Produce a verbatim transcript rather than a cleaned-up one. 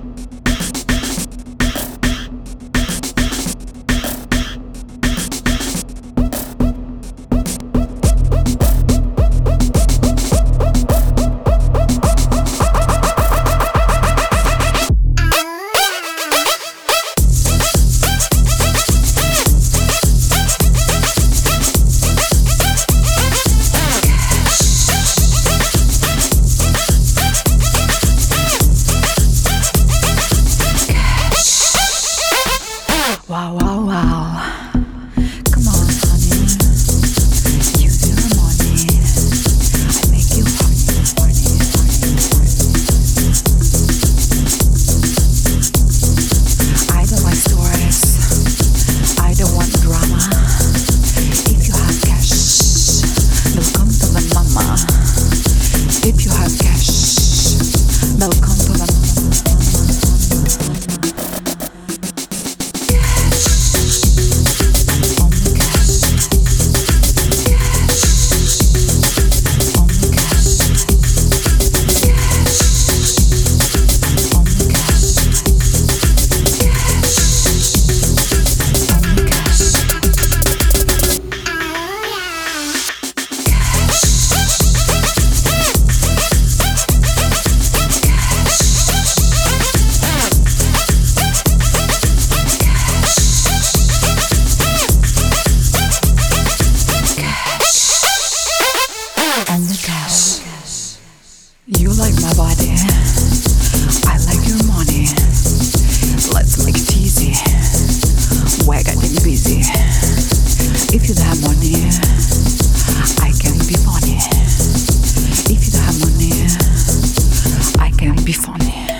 Wow, wow, wow. Come on, honey. You do the money. I make you horny, horny, horny, horny. I don't like stories. I don't want drama. If you have cash, they'll come to the mama. If you have cash, they'll come to the mama. You like my body, I like your money. Let's make it easy, we're getting busy. If you don't have money, I can be funny. If you don't have money, I can be funny.